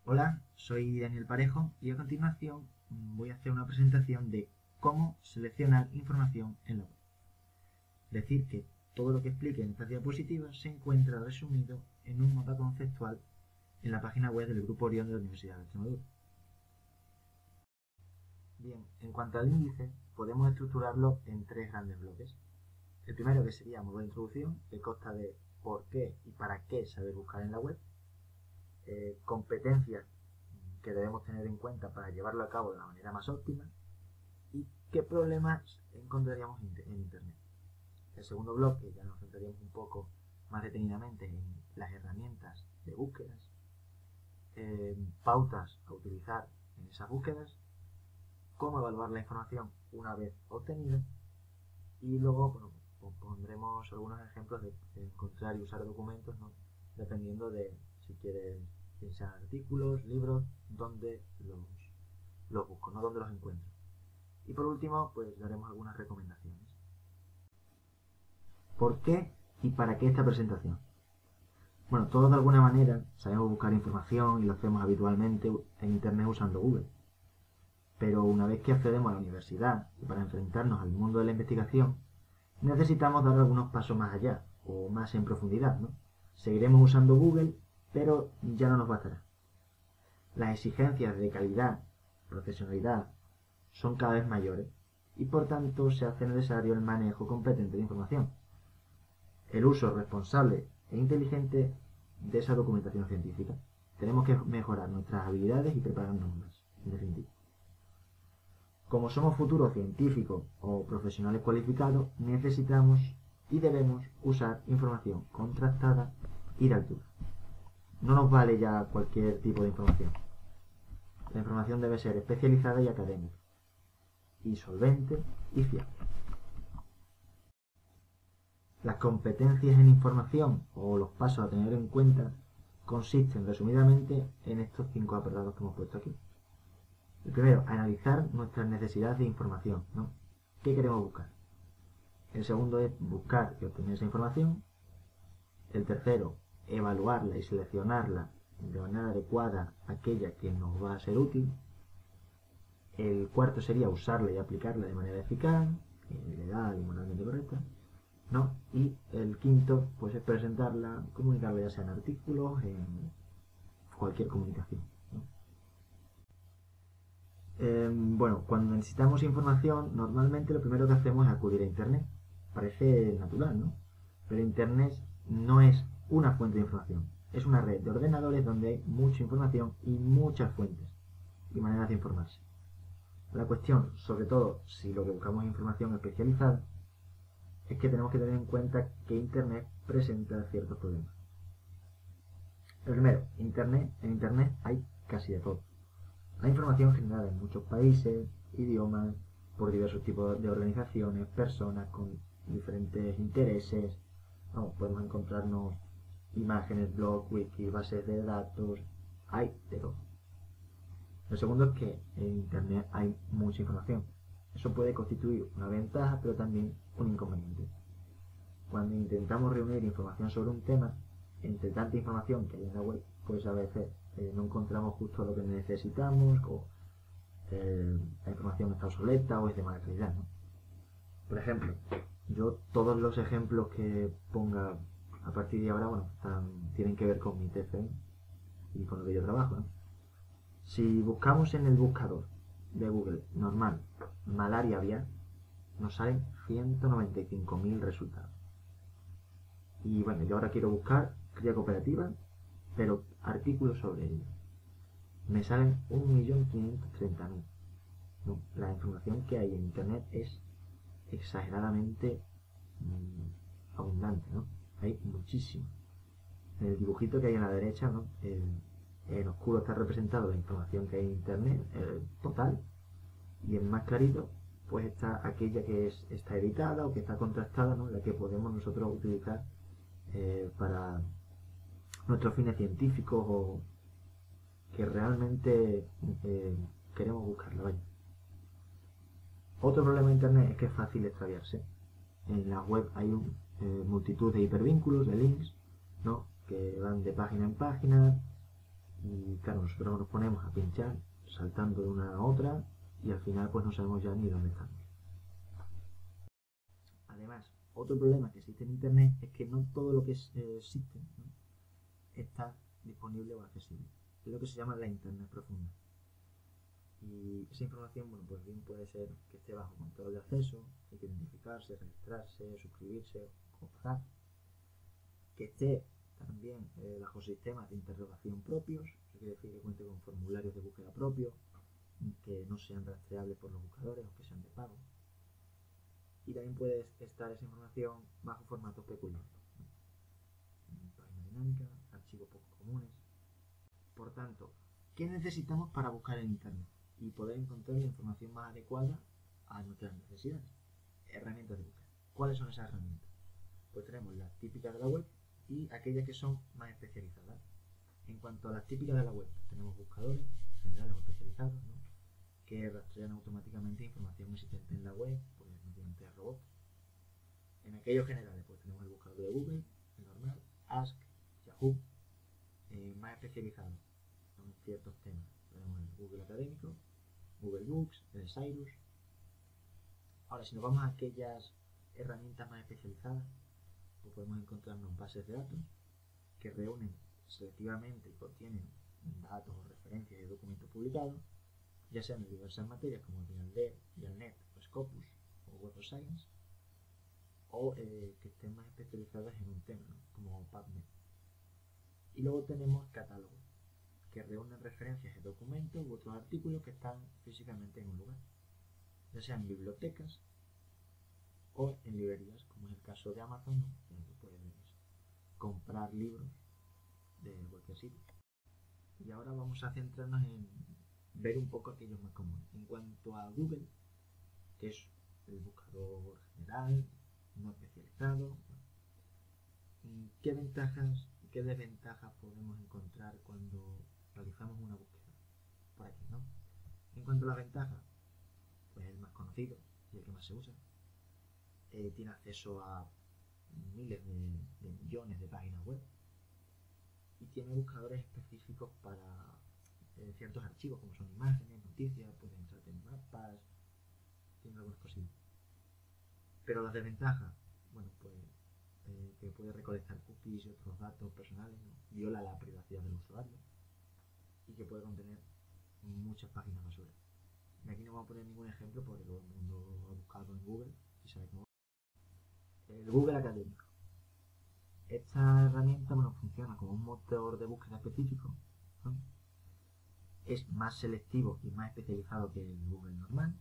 Hola, soy Daniel Parejo y a continuación voy a hacer una presentación de cómo seleccionar información en la web. Decir que todo lo que explique en esta diapositiva se encuentra resumido en un mapa conceptual en la página web del Grupo Orión de la Universidad de Extremadura. Bien, en cuanto al índice, podemos estructurarlo en tres grandes bloques. El primero, que sería modo de introducción, que consta de por qué y para qué saber buscar en la web. Competencias que debemos tener en cuenta para llevarlo a cabo de la manera más óptima y qué problemas encontraríamos en Internet. El segundo bloque ya nos centraríamos un poco más detenidamente en las herramientas de búsquedas, pautas a utilizar en esas búsquedas, cómo evaluar la información una vez obtenida y luego pondremos algunos ejemplos de encontrar y usar documentos, ¿no? Dependiendo de si quieres pensar artículos, libros, dónde los busco, no dónde los encuentro. Y por último, pues daremos algunas recomendaciones. ¿Por qué y para qué esta presentación? Bueno, todos de alguna manera sabemos buscar información y lo hacemos habitualmente en Internet usando Google. Pero una vez que accedemos a la universidad y para enfrentarnos al mundo de la investigación, necesitamos dar algunos pasos más allá o más en profundidad, ¿no? Seguiremos usando Google, pero ya no nos bastará. Las exigencias de calidad, profesionalidad, son cada vez mayores y por tanto se hace necesario el manejo competente de información, el uso responsable e inteligente de esa documentación científica. Tenemos que mejorar nuestras habilidades y prepararnos más, en definitiva. Como somos futuros científicos o profesionales cualificados, necesitamos y debemos usar información contrastada y de altura. No nos vale ya cualquier tipo de información. La información debe ser especializada y académica, y solvente y fiable. Las competencias en información o los pasos a tener en cuenta consisten resumidamente en estos 5 apartados que hemos puesto aquí. El primero, analizar nuestras necesidades de información, ¿no? ¿Qué queremos buscar? El segundo es buscar y obtener esa información. El tercero, evaluarla y seleccionarla de manera adecuada aquella que nos va a ser útil. El cuarto sería usarla y aplicarla de manera eficaz, legal y moralmente correcta, ¿no? Y el quinto, pues es presentarla, comunicarla ya sea en artículos, en cualquier comunicación, ¿no? Bueno, cuando necesitamos información, normalmente lo primero que hacemos es acudir a Internet. Parece natural, ¿no? Pero Internet no es una fuente de información. Es una red de ordenadores donde hay mucha información y muchas fuentes y maneras de informarse. La cuestión, sobre todo si lo que buscamos es información especializada, es que tenemos que tener en cuenta que Internet presenta ciertos problemas. El primero, en Internet hay casi de todo. Hay información generada en muchos países, idiomas, por diversos tipos de organizaciones, personas con diferentes intereses. Vamos, podemos encontrarnos imágenes, blogs, wiki, bases de datos. Hay de todo. Lo segundo es que en Internet hay mucha información. Eso puede constituir una ventaja, pero también un inconveniente. Cuando intentamos reunir información sobre un tema, entre tanta información que hay en la web, pues a veces no encontramos justo lo que necesitamos o la información está obsoleta o es de mala calidad, ¿no? Por ejemplo, yo todos los ejemplos que ponga a partir de ahora, bueno, tienen que ver con mi TFM y con lo que yo trabajo, ¿no? Si buscamos en el buscador de Google normal malaria aviar, nos salen 195.000 resultados. Y bueno, yo ahora quiero buscar cría cooperativa, pero artículos sobre ello. Me salen 1.530.000. No, la información que hay en Internet es exageradamente abundante, ¿no? Hay muchísimo. En el dibujito que hay en la derecha, ¿no? En oscuro está representado la información que hay en Internet, total, y en más clarito, pues está aquella que está editada o que está contrastada, ¿no? La que podemos nosotros utilizar para nuestros fines científicos o que realmente queremos buscarla, vaya. Otro problema de Internet es que es fácil extraviarse. En la web hay multitud de hipervínculos, de links, ¿no? Que van de página en página y claro, nosotros nos ponemos a pinchar, saltando de una a otra, y al final pues no sabemos ya ni dónde estamos. Además, otro problema que existe en Internet es que no todo lo que existe, ¿no?, está disponible o accesible. Es lo que se llama la Internet profunda. Y esa información, bueno, pues bien puede ser que esté bajo control de acceso, hay que identificarse, registrarse, suscribirse o pagar. Que esté también bajo sistemas de interrogación propios, eso quiere decir que cuente con formularios de búsqueda propios, que no sean rastreables por los buscadores o que sean de pago. Y también puede estar esa información bajo formatos peculiares, ¿no?, página dinámica, archivos poco comunes. Por tanto, ¿qué necesitamos para buscar en Internet y poder encontrar la información más adecuada a nuestras necesidades? Herramientas de búsqueda. ¿Cuáles son esas herramientas? Pues tenemos las típicas de la web y aquellas que son más especializadas. En cuanto a las típicas de la web, tenemos buscadores generales o especializados, ¿no?, que rastrean automáticamente información existente en la web, pues mediante robots. En aquellos generales, pues tenemos el buscador de Google, el normal, Ask, Yahoo. Más especializados en ciertos temas, tenemos el Google académico, Google Books, el Cyrus. Ahora, si nos vamos a aquellas herramientas más especializadas, pues podemos encontrarnos bases de datos que reúnen selectivamente y contienen datos o referencias de documentos publicados, ya sean de diversas materias como Dialnet o Scopus o Web of Science, o que estén más especializadas en un tema, ¿no?, como PubMed. Y luego tenemos catálogos, que reúnen referencias de documentos u otros artículos que están físicamente en un lugar, ya sean en bibliotecas o en librerías, como es el caso de Amazon, ¿no?, donde puedes comprar libros de cualquier sitio. Y ahora vamos a centrarnos en ver un poco aquellos más comunes. En cuanto a Google, que es el buscador general, no especializado, ¿qué ventajas y qué desventajas podemos encontrar cuando realizamos una búsqueda por aquí, ¿no? En cuanto a las ventajas, pues el más conocido y el que más se usa, tiene acceso a miles de millones de páginas web y tiene buscadores específicos para ciertos archivos, como son imágenes, noticias, pueden entrar en mapas, tiene algunas cosillas. Pero las desventajas, bueno, pues que puede recolectar cookies y otros datos personales, ¿no?, viola la privacidad del usuario y que puede contener muchas páginas basura. Y aquí no vamos a poner ningún ejemplo porque todo el mundo ha buscado en Google y sabe cómo. El Google académico. Esta herramienta, bueno, funciona como un motor de búsqueda específico, ¿no? Es más selectivo y más especializado que el Google normal.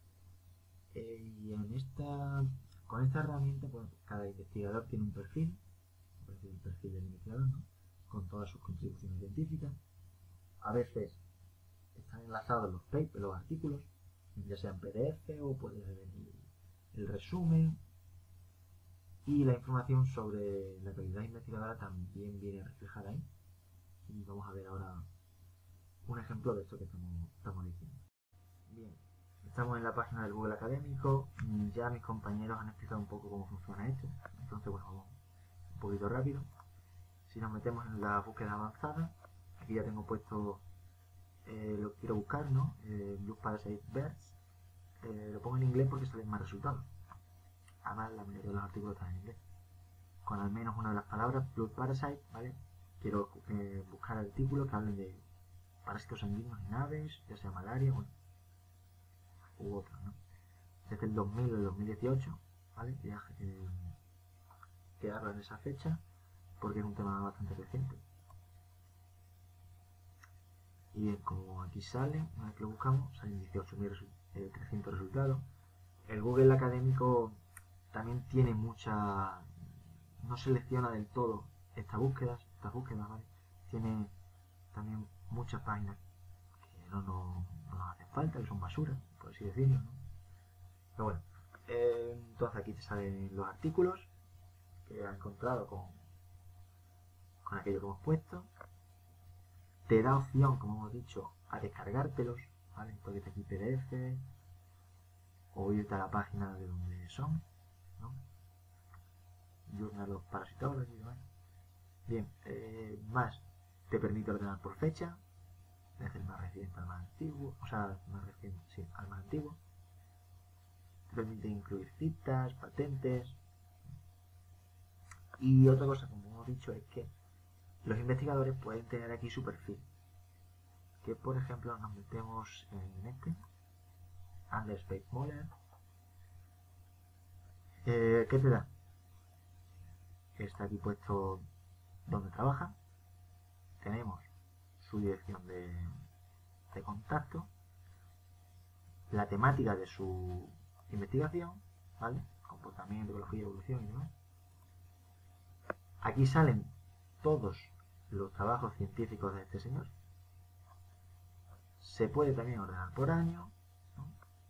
Y con esta herramienta, pues cada investigador tiene un perfil, el perfil del investigador, ¿no?, con todas sus contribuciones científicas. A veces están enlazados los papers, los artículos, ya sean PDF o puede venir el resumen, y la información sobre la calidad investigadora también viene reflejada ahí. Y vamos a ver ahora un ejemplo de esto que estamos diciendo. Bien, estamos en la página del Google académico, ya mis compañeros han explicado un poco cómo funciona esto, entonces bueno, vamos un poquito rápido. Si nos metemos en la búsqueda avanzada, aquí ya tengo puesto lo que quiero buscar, ¿no?, Blue Parasite Birds. Lo pongo en inglés porque salen más resultados. Además, la mayoría de los artículos están en inglés. Con al menos una de las palabras, Blood Parasite, ¿vale? Quiero buscar artículos que hablen de parásitos sanguíneos en aves, ya sea malaria, bueno, u otros, ¿no? Desde el 2000 o el 2018, ¿vale? Que hablan de esa fecha, porque es un tema bastante reciente. Y bien, como aquí sale, una vez que lo buscamos, salen 18.300 resultados. El Google académico también tiene no selecciona del todo estas búsquedas, ¿vale? Tiene también muchas páginas que no nos hacen falta, que son basura, por así decirlo, ¿no? Pero bueno, entonces aquí te salen los artículos que has encontrado con aquello que hemos puesto. Te da opción, como hemos dicho, a descargártelos, ¿vale? Entonces aquí PDF o irte a la página de donde son, ¿no? Journal of Parasitology y demás. Bien, más te permite ordenar por fecha, desde el más reciente al más antiguo, o sea, más reciente, sí, al más antiguo. Te permite incluir citas, patentes. Y otra cosa, como hemos dicho, es que los investigadores pueden tener aquí su perfil. Que por ejemplo nos metemos en este, Anders Moller. ¿Qué te da? Está aquí puesto donde trabaja. Tenemos su dirección de contacto, la temática de su investigación, ¿vale? Comportamiento, ecología, evolución y demás. Aquí salen todos los trabajos científicos de este señor. Se puede también ordenar por año, ¿no?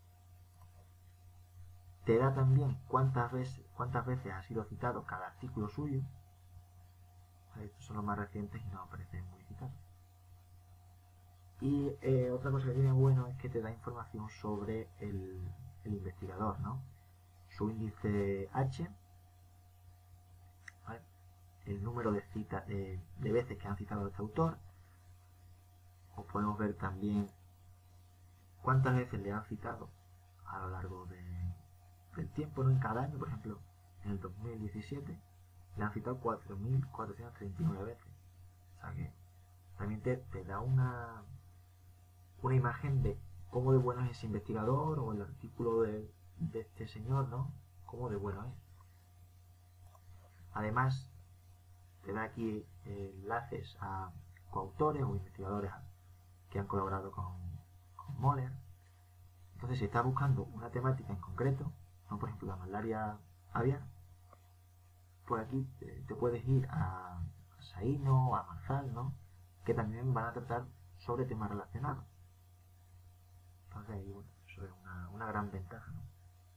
Te da también cuántas veces ha sido citado cada artículo suyo. Estos son los más recientes y no aparecen muy citados. Y otra cosa que tiene bueno es que te da información sobre el investigador, ¿no? Su índice H, ¿vale? El número de citas de veces que han citado a este autor. O podemos ver también cuántas veces le han citado a lo largo del tiempo, ¿no? En cada año, por ejemplo, en el 2017 le han citado 4.439 veces. O sea que también te da una imagen de cómo de bueno es ese investigador o el artículo de este señor, ¿no? Cómo de bueno es. Además, te da aquí enlaces a coautores o investigadores que han colaborado con Moller. Entonces, si estás buscando una temática en concreto, ¿no? Por ejemplo, la malaria aviar, pues aquí te puedes ir a Saino o a Manzal, ¿no? Que también van a tratar sobre temas relacionados. Entonces, bueno, eso es una gran ventaja, ¿no?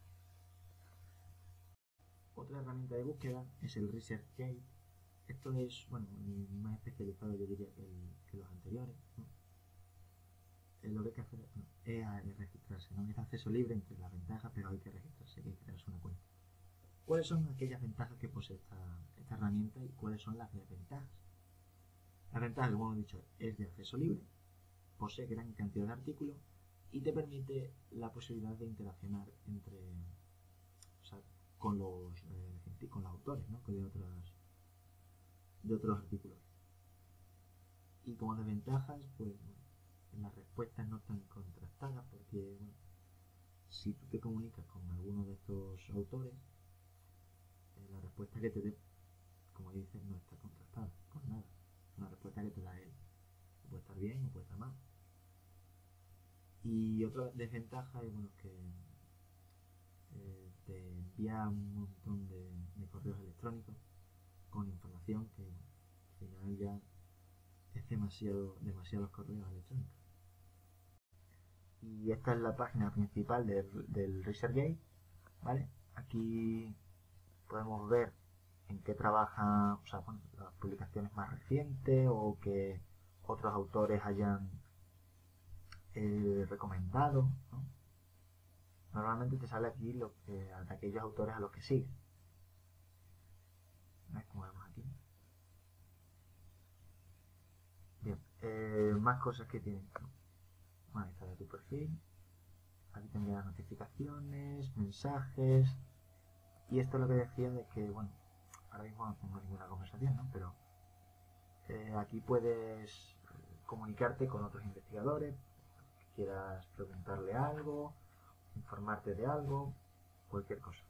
Otra herramienta de búsqueda es el ResearchGate. Esto es, bueno, más especializado yo diría que los anteriores, ¿no? Lo que hay que hacer es registrarse, ¿no? Es acceso libre entre las ventajas, pero hay que registrarse, hay que crearse una cuenta. ¿Cuáles son aquellas ventajas que posee esta herramienta y cuáles son las desventajas? La ventaja, como hemos dicho, es de acceso libre, posee gran cantidad de artículos y te permite la posibilidad de interaccionar o sea, con los autores, ¿no? de otros artículos. Y como desventajas, pues las respuestas no están contrastadas porque, bueno, si tú te comunicas con alguno de estos autores, la respuesta que te dé, como dices, no está contrastada con nada. Es una respuesta que te da él. Puede estar bien o puede estar mal. Y otra desventaja es, bueno, que te envía un montón de correos electrónicos con información que al final ya es demasiados correos electrónicos. Y esta es la página principal del ResearchGate, ¿vale? Aquí podemos ver en qué trabajan, o sea, bueno, las publicaciones más recientes o que otros autores hayan recomendado, ¿no? Normalmente te sale aquí de aquellos autores a los que sigues. ¿Ves? Como vemos aquí. Bien, más cosas que tienes. Bueno, ahí está de tu perfil. Aquí tendría las notificaciones, mensajes. Y esto es lo que decía de que, bueno, ahora mismo no tengo ninguna conversación, ¿no? Pero aquí puedes comunicarte con otros investigadores, que quieras preguntarle algo, informarte de algo, cualquier cosa.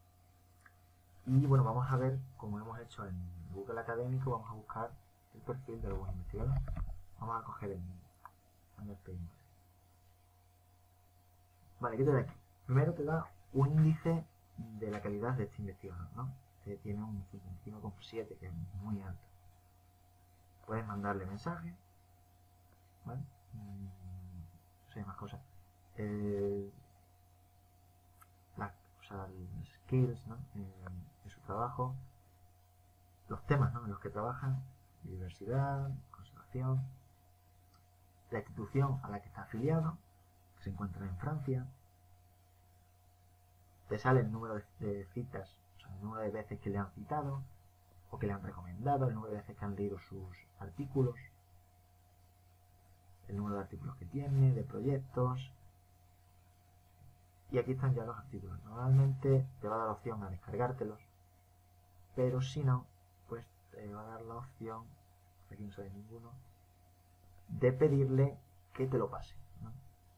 Y bueno, vamos a ver, como hemos hecho en Google Académico, vamos a buscar el perfil de algún investigador. Vamos a coger el Underpay. Vale, ¿qué te da aquí? Primero te da un índice de la calidad de este investigador, ¿no? Este tiene un 51,7, que es muy alto. Puedes mandarle mensajes, ¿vale? No sé, más cosas. Las skills, ¿no? De su trabajo, los temas, ¿no? En los que trabajan, biodiversidad, conservación, la institución a la que está afiliado, que se encuentra en Francia, te sale el número de citas, o sea, el número de veces que le han citado o que le han recomendado, el número de veces que han leído sus artículos, el número de artículos que tiene, de proyectos. Y aquí están ya los artículos. Normalmente te va a dar la opción a descargártelos, pero si no, pues te va a dar la opción, aquí no sale ninguno, de pedirle que te lo pase, ¿no?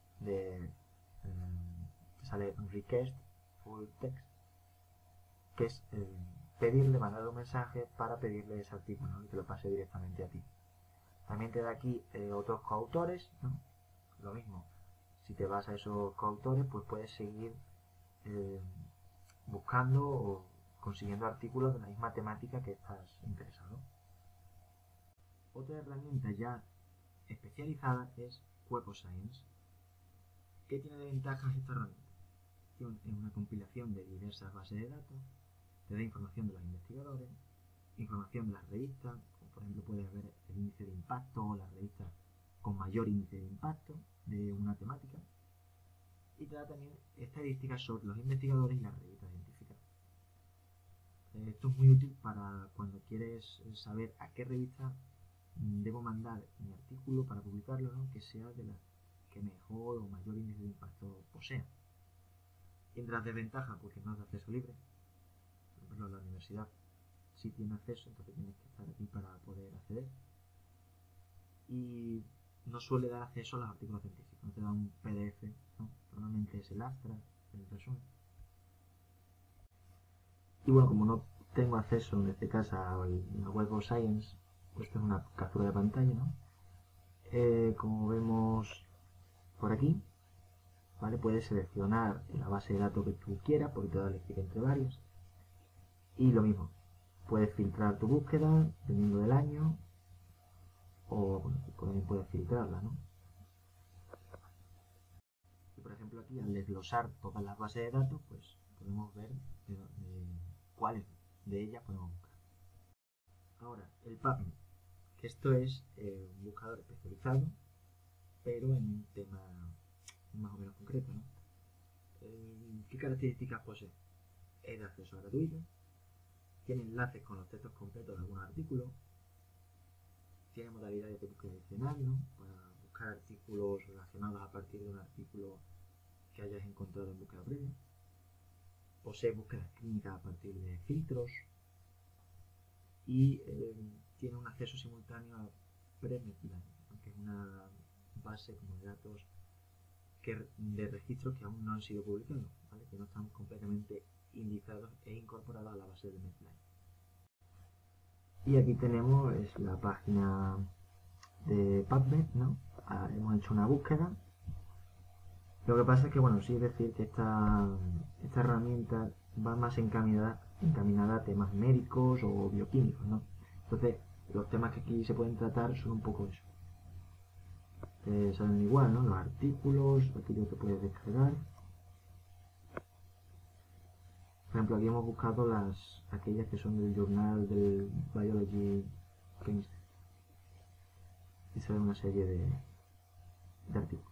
Te sale un request full text, que es pedirle, mandar un mensaje para pedirle ese artículo, ¿no? Y que lo pase directamente a ti. También te da aquí otros coautores, ¿no? Lo mismo, si te vas a esos coautores, pues puedes seguir buscando o consiguiendo artículos de la misma temática que estás interesado. Otra herramienta ya especializada es Web of Science. ¿Qué tiene de ventajas esta herramienta? Tiene una compilación de diversas bases de datos, te da información de los investigadores, información de las revistas, como por ejemplo puedes ver el índice de impacto o las revistas con mayor índice de impacto de una temática, y te da también estadísticas sobre los investigadores y las revistas científicas. Esto es muy útil para cuando quieres saber a qué revista debo mandar mi artículo para publicarlo, ¿no? Que sea de las que mejor o mayor índice de impacto posea. Y entre las desventajas, porque no es de acceso libre. Por ejemplo, la universidad sí tiene acceso, entonces tienes que estar aquí para poder acceder. Y no suele dar acceso a los artículos científicos, no te da un PDF, ¿no? Normalmente es el abstract, el resumen. Y bueno, como no tengo acceso en este caso a la Web of Science, pues esto es una captura de pantalla, ¿no? Como vemos por aquí, ¿vale? Puedes seleccionar la base de datos que tú quieras, porque te da a elegir entre varios. Y lo mismo, puedes filtrar tu búsqueda dependiendo del año, o bueno, también puedes filtrarla, ¿no? Y por ejemplo aquí, al desglosar todas las bases de datos, pues podemos ver cuáles de ellas podemos buscar. Ahora, el PubMed, que esto es un buscador especializado, pero en un tema más o menos concreto, ¿no? ¿Qué características posee? Es de acceso gratuito, tiene enlaces con los textos completos de algunos artículos, tiene modalidades de búsqueda adicional, ¿no? Para buscar artículos relacionados a partir de un artículo que hayas encontrado en búsqueda previa. Posee búsquedas clínicas a partir de filtros y tiene un acceso simultáneo a PreMedLine, que es una base como de datos de registros que aún no han sido publicados, ¿vale? Que no están completamente indicados e incorporados a la base de Medline. Y aquí tenemos la página de PubMed, ¿no? Hemos hecho una búsqueda. Lo que pasa es que, bueno, sí es decir que esta herramienta va más encaminada a temas médicos o bioquímicos, ¿no? Entonces, los temas que aquí se pueden tratar son un poco eso. Salen igual, ¿no? Los artículos, aquello que puedes descargar. Por ejemplo, aquí hemos buscado aquellas que son del Journal del Biology Chemistry. Y sale una serie de artículos.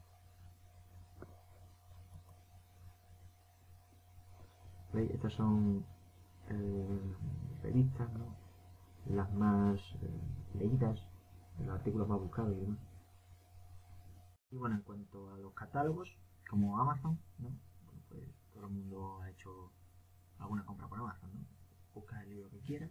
¿Veis? Estas son revistas, ¿no? Las más leídas, los artículos más buscados y demás. Y bueno, en cuanto a los catálogos, como Amazon, ¿no? Bueno, pues todo el mundo ha hecho alguna compra por Amazon, ¿no? Buscas el libro que quieras,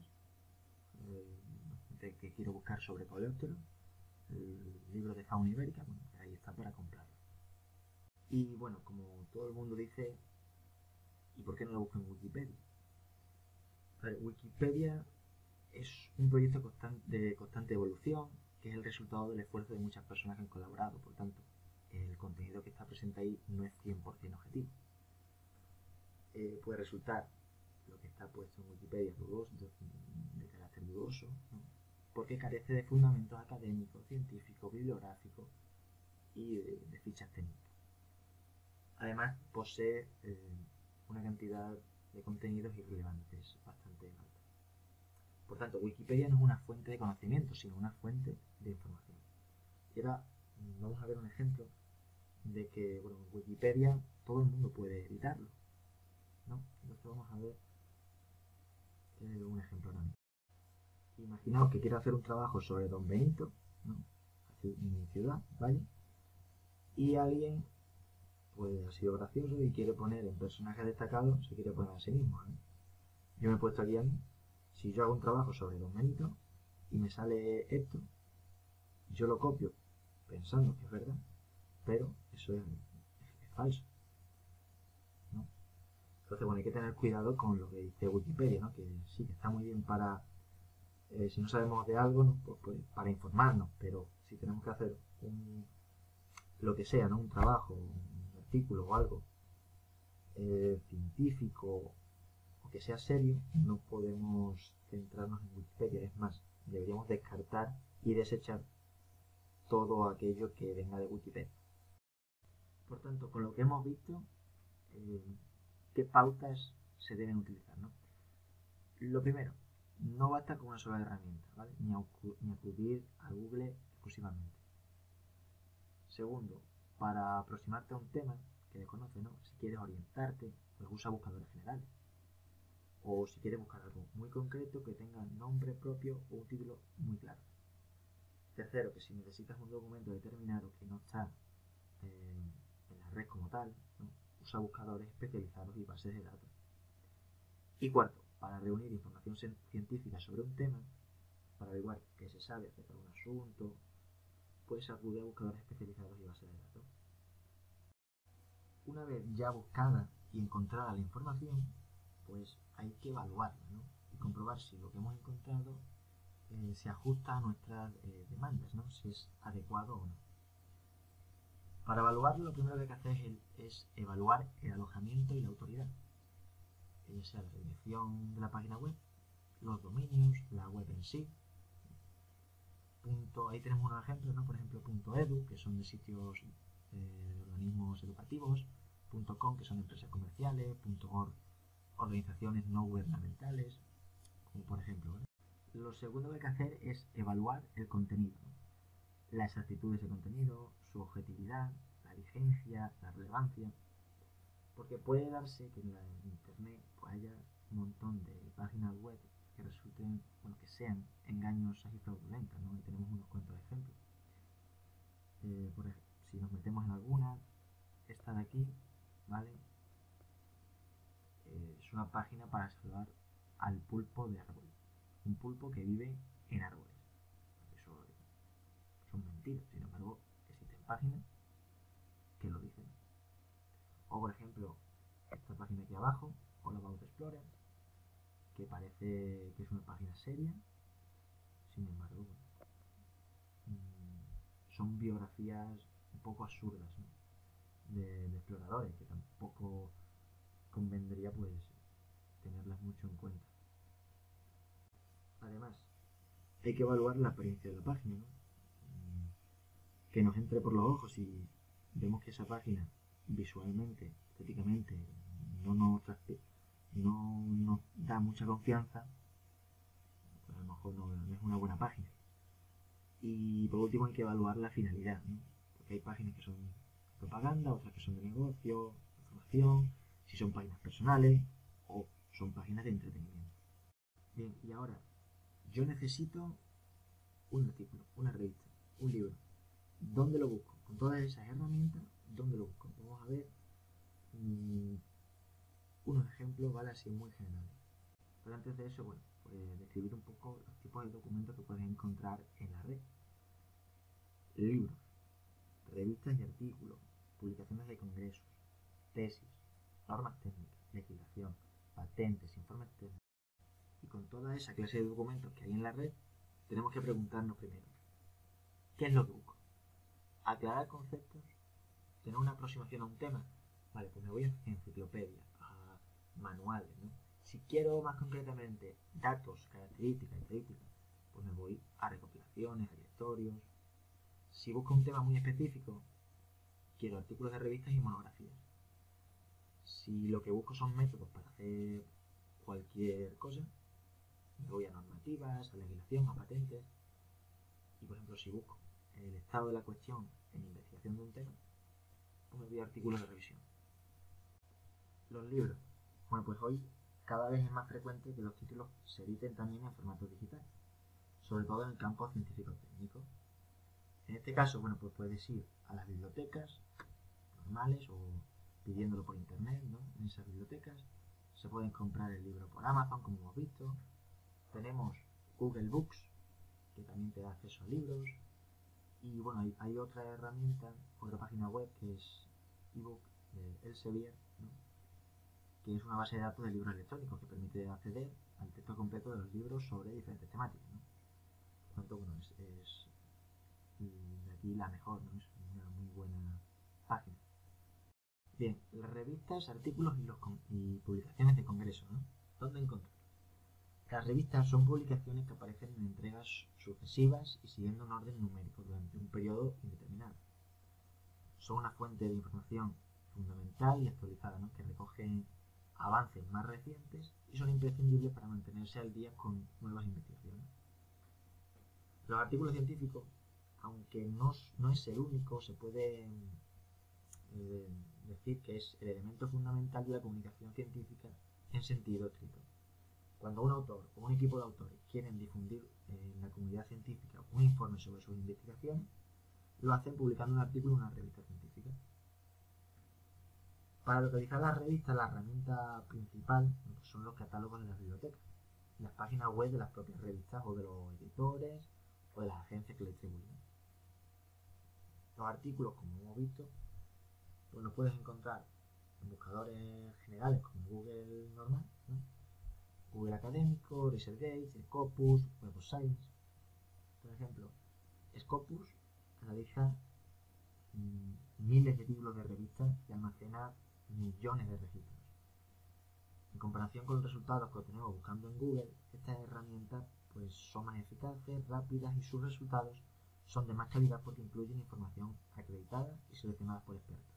que quiero buscar sobre coleópteros, el libro de fauna ibérica, bueno, ahí está para comprarlo. Y bueno, como todo el mundo dice, ¿y por qué no lo busco en Wikipedia? A ver, Wikipedia es un proyecto de constante evolución, que es el resultado del esfuerzo de muchas personas que han colaborado, por tanto, el contenido que está presente ahí no es 100% objetivo. Puede resultar lo que está puesto en Wikipedia dudoso, de carácter dudoso, ¿no? Porque carece de fundamentos académicos, científicos, bibliográficos y de fichas técnicas. Además, posee una cantidad de contenidos irrelevantes bastante alta. Por tanto, Wikipedia no es una fuente de conocimiento, sino una fuente de información. Y ahora vamos a ver un ejemplo de que, bueno, Wikipedia todo el mundo puede editarlo, ¿no? Entonces vamos a ver un ejemplo ahora mismo. Imaginaos que quiero hacer un trabajo sobre Don Benito, ¿no? mi ciudad, ¿vale? Y alguien, pues ha sido gracioso y quiere poner en personaje destacado, se quiere poner a sí mismo, ¿no? Yo me he puesto aquí a mí. Si yo hago un trabajo sobre Don Benito y me sale esto, yo lo copio pensando que es verdad, pero eso es falso, ¿no? Entonces, bueno, hay que tener cuidado con lo que dice Wikipedia, ¿no? Que sí, que está muy bien para, si no sabemos de algo, ¿no? Pues para informarnos, pero si tenemos que hacer lo que sea, ¿no? Un trabajo, un artículo o algo científico o que sea serio, no podemos centrarnos en Wikipedia. Es más, deberíamos descartar y desechar todo aquello que venga de Wikipedia. Por tanto, con lo que hemos visto, ¿qué pautas se deben utilizar, ¿no? Lo primero, no basta con una sola herramienta, ¿vale? Ni acudir a Google exclusivamente. Segundo, para aproximarte a un tema que desconoces, ¿no? Si quieres orientarte, pues usa buscadores generales. O si quieres buscar algo muy concreto que tenga nombre propio o un título muy claro. Tercero, que si necesitas un documento determinado que no está en la red como tal, ¿no? Usa buscadores especializados y bases de datos. Y cuarto, para reunir información científica sobre un tema, para averiguar qué se sabe acerca de un asunto, puedes acudir a buscadores especializados y bases de datos. Una vez ya buscada y encontrada la información, pues hay que evaluarla, ¿no? Y comprobar si lo que hemos encontrado se ajusta a nuestras demandas, ¿no? Si es adecuado o no. Para evaluarlo, lo primero que hay que hacer es evaluar el alojamiento y la autoridad, ya sea la dirección de la página web, los dominios, la web en sí. Ahí tenemos unos ejemplos, ¿no? Por ejemplo, .edu, que son de sitios de organismos educativos, .com, que son empresas comerciales, .org, organizaciones no gubernamentales, como por ejemplo, ¿vale? Lo segundo que hay que hacer es evaluar el contenido, ¿no? La exactitud de ese contenido, su objetividad, la vigencia, la relevancia, porque puede darse que en la internet pues, haya un montón de páginas web que resulten, bueno, que sean engañosas y fraudulentas, ¿no? Y tenemos unos cuantos ejemplos. Por ejemplo, si nos metemos en alguna, esta de aquí, ¿vale? Es una página para salvar al pulpo de árbol. Un pulpo que vive en árboles. Eso son mentiras, sin embargo, existen páginas que lo dicen. O por ejemplo, esta página aquí abajo, All About Explorer, que parece que es una página seria, sin embargo, son biografías un poco absurdas, ¿no? de exploradores, que tampoco convendría pues tenerlas mucho en cuenta. Además, hay que evaluar la apariencia de la página, ¿no? Que nos entre por los ojos y vemos que esa página visualmente, estéticamente, no nos da mucha confianza, pues a lo mejor no es una buena página. Y por último hay que evaluar la finalidad, ¿no? Porque hay páginas que son propaganda, otras que son de negocio, información, si son páginas personales o son páginas de entretenimiento. Bien, y ahora, yo necesito un artículo, una revista, un libro. ¿Dónde lo busco? Con todas esas herramientas, ¿dónde lo busco? Vamos a ver unos ejemplos, ¿vale? Así muy generales. Pero antes de eso, bueno, pues describir un poco los tipos de documentos que puedes encontrar en la red. Libros, revistas y artículos, publicaciones de congresos, tesis, normas técnicas, legislación, patentes, informes técnicos. Y con toda esa clase de documentos que hay en la red, tenemos que preguntarnos primero, ¿qué es lo que busco? Aclarar conceptos, tener una aproximación a un tema. Vale, pues me voy a enciclopedias, a manuales, ¿no? Si quiero más concretamente datos, características, estadísticas, pues me voy a recopilaciones, a directorios. Si busco un tema muy específico, quiero artículos de revistas y monografías. Si lo que busco son métodos para hacer cualquier cosa, me voy a normativas, a legislación, a patentes. Y por ejemplo, si busco el estado de la cuestión en investigación de un tema, pues me voy a artículos de revisión. Los libros. Bueno, pues hoy cada vez es más frecuente que los títulos se editen también en formato digital, sobre todo en el campo científico-técnico. En este caso, bueno, pues puedes ir a las bibliotecas normales o pidiéndolo por internet, ¿no? En esas bibliotecas se pueden comprar el libro por Amazon, como hemos visto. Tenemos Google Books, que también te da acceso a libros. Y bueno, hay otra herramienta, otra página web que es ebook de Elsevier, ¿no? Que es una base de datos de libros electrónicos que permite acceder al texto completo de los libros sobre diferentes temáticas, ¿no? Por tanto, bueno, es de aquí la mejor, ¿no? Es una muy buena página. Bien, las revistas, artículos y publicaciones de congreso, ¿no? ¿Dónde encontrar? Las revistas son publicaciones que aparecen en entregas sucesivas y siguiendo un orden numérico durante un periodo indeterminado. Son una fuente de información fundamental y actualizada, ¿no? Que recogen avances más recientes y son imprescindibles para mantenerse al día con nuevas investigaciones. Los artículos científicos, aunque no es el único, se puede decir que es el elemento fundamental de la comunicación científica en sentido estricto. Cuando un autor o un equipo de autores quieren difundir en la comunidad científica un informe sobre sus investigaciones, lo hacen publicando un artículo en una revista científica. Para localizar las revistas, la herramienta principal son los catálogos de las bibliotecas, las páginas web de las propias revistas o de los editores o de las agencias que lo distribuyen. Los artículos, como hemos visto, pues los puedes encontrar en buscadores generales como Google normal, ¿no? Google Académico, ResearchGate, Scopus, Web of Science. Por ejemplo, Scopus analiza miles de títulos de revistas y almacena millones de registros. En comparación con los resultados que obtenemos buscando en Google, estas herramientas pues, son más eficaces, rápidas y sus resultados son de más calidad porque incluyen información acreditada y seleccionada por expertos.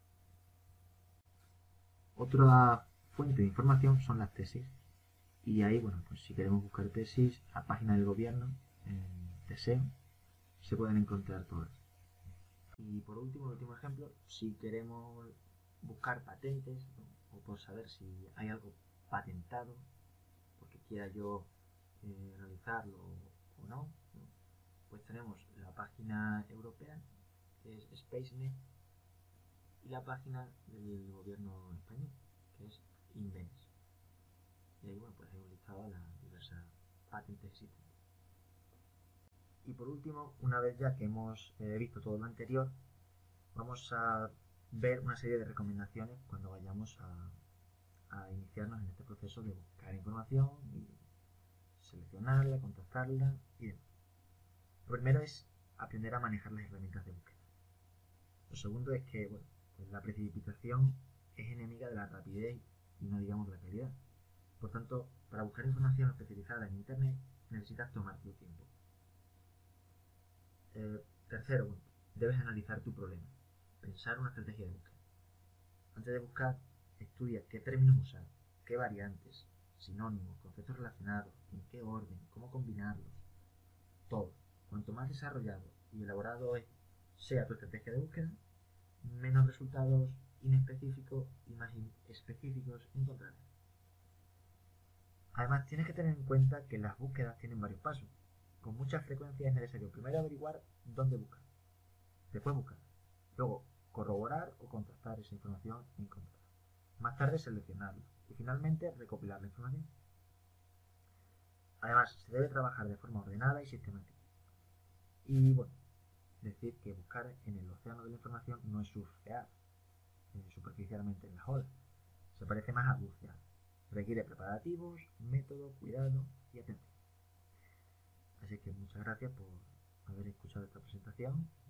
Otra fuente de información son las tesis. Y ahí, bueno, pues si queremos buscar tesis, la página del gobierno, en TESEO, se pueden encontrar todas. Y por último, el último ejemplo, si queremos buscar patentes, ¿no? O por saber si hay algo patentado, porque quiera yo realizarlo o no, pues tenemos la página europea, que es SpaceNet, y la página del gobierno español, que es Invenx. Y ahí, bueno, pues hay un listado de las diversas patentes existentes. Y por último, una vez ya que hemos visto todo lo anterior, vamos a ver una serie de recomendaciones cuando vayamos a iniciarnos en este proceso de buscar información y seleccionarla, contactarla y demás. Lo primero es aprender a manejar las herramientas de búsqueda. Lo segundo es que, bueno, pues la precipitación es enemiga de la rapidez y no digamos de la calidad. Por tanto, para buscar información especializada en Internet necesitas tomar tu tiempo. Tercero, bueno, debes analizar tu problema, pensar una estrategia de búsqueda. Antes de buscar, estudia qué términos usar, qué variantes, sinónimos, conceptos relacionados, en qué orden, cómo combinarlos. Todo. Cuanto más desarrollado y elaborado sea tu estrategia de búsqueda, menos resultados inespecíficos y más específicos encontrarás. Además, tienes que tener en cuenta que las búsquedas tienen varios pasos. Con mucha frecuencia es necesario primero averiguar dónde buscar, después buscar, luego corroborar o contrastar esa información encontrada, más tarde seleccionarla y finalmente recopilar la información. Además, se debe trabajar de forma ordenada y sistemática. Y bueno, decir que buscar en el océano de la información no es surfear superficialmente en las olas, se parece más a bucear. Requiere preparativos, método, cuidado y atención. Así que muchas gracias por haber escuchado esta presentación